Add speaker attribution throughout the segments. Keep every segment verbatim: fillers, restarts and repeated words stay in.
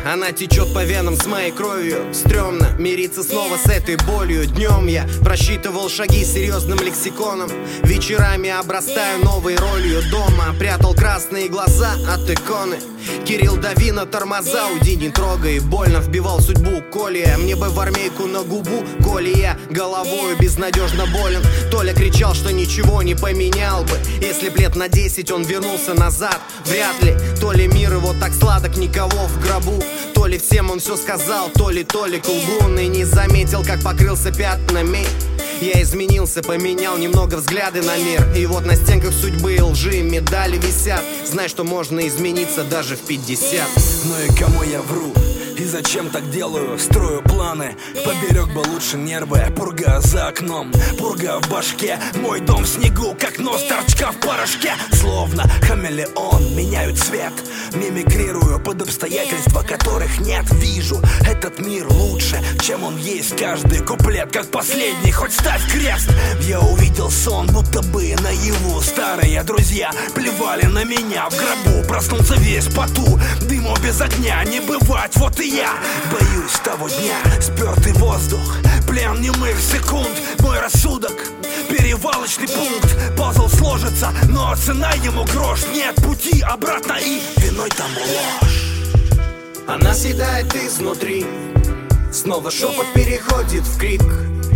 Speaker 1: она течет по венам с моей кровью. Стремно мириться снова с этой болью. Днем я просчитывал шаги серьезным лексиконом, вечерами обрастаю новой ролью. Дома прятал красные глаза от иконы. Кирилл, дави на тормоза, уйди, не трогай. Больно вбивал судьбу Коля, мне бы в армейку на губу. Коли я головою безнадежно болен. Толя кричал, что ничего не поменял бы, если б лет на десять он вернулся назад. Вряд ли, то ли мир его так сладок, никого в гробу. То ли всем он все сказал, то ли Толик лгун и не заметил, как покрылся пятнами. Я изменился, поменял немного взгляды на мир. И вот на стенках судьбы и лжи медали висят. Знай, что можно измениться даже в пятьдесят.
Speaker 2: Ну и кому я вру? И зачем так делаю? Строю планы, поберег бы лучше нервы. Пурга за окном, пурга в башке. Мой дом в снегу, как нос торчка в порошке. Словно хамелеон, меняю цвет. Мимикрирую под обстоятельства, которых нет. Вижу этот мир лучше, чем он есть. Каждый куплет, как последний, хоть ставь крест. Я увидел сон, будто бы наяву. Старые друзья плевали на меня в гробу. Проснулся весь в поту, дыму без огня не бывать, вот и я боюсь того дня. Спертый воздух, плен немых секунд. Мой рассудок, перевалочный пункт. Пазл сложится, но цена ему грош. Нет пути обратно и виной тому ложь.
Speaker 1: Она съедает изнутри, снова шепот переходит в крик.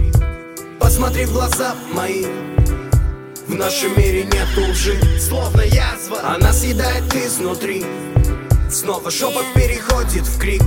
Speaker 1: Посмотри в глаза мои, в нашем мире нет лжи, словно язва. Она съедает изнутри, снова шепот переходит в крик.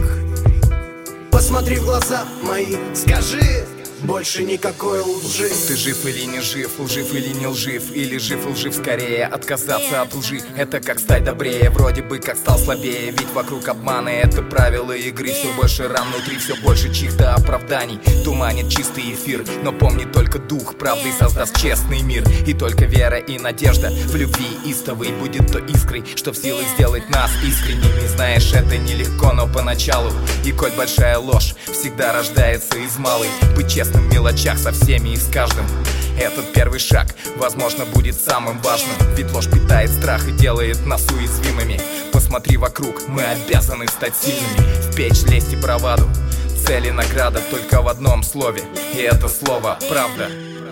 Speaker 1: Посмотри в глаза мои, скажи, больше никакой лжи.
Speaker 3: Ты жив или не жив, лжив или не лжив, или жив и лжив скорее. Отказаться от лжи, это как стать добрее. Вроде бы как стал слабее, ведь вокруг обманы. Это правила игры, все больше ран внутри, все больше чьих-то оправданий. Туманит чистый эфир, но помни только дух правды создаст честный мир. И только вера и надежда в любви истовой будет той искрой, что в силах сделать нас искренними. Знаешь, это нелегко, но поначалу. И коль большая ложь всегда рождается из малой, быть честным в мелочах со всеми и с каждым. Этот первый шаг, возможно, будет самым важным. Ведь ложь питает страх и делает нас уязвимыми. Посмотри вокруг, мы обязаны стать сильными. В печь лезть и браваду, цель и награда только в одном слове. И это слово правда.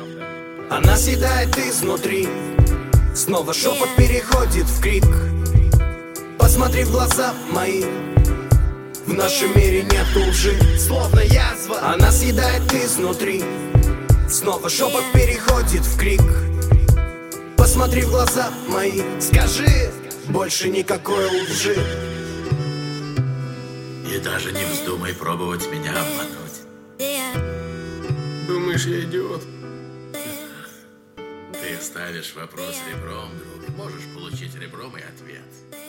Speaker 1: Она съедает изнутри, снова шепот переходит в крик. Посмотри в глаза мои, в нашем мире нет лжи, словно язва. Она съедает изнутри, снова шепот переходит в крик. Посмотри в глаза мои, скажи, больше никакой лжи.
Speaker 4: И даже не вздумай пробовать меня обмануть.
Speaker 5: Думаешь, я идиот?
Speaker 4: Ты ставишь вопрос ребром, друг. Можешь получить ребром и ответ.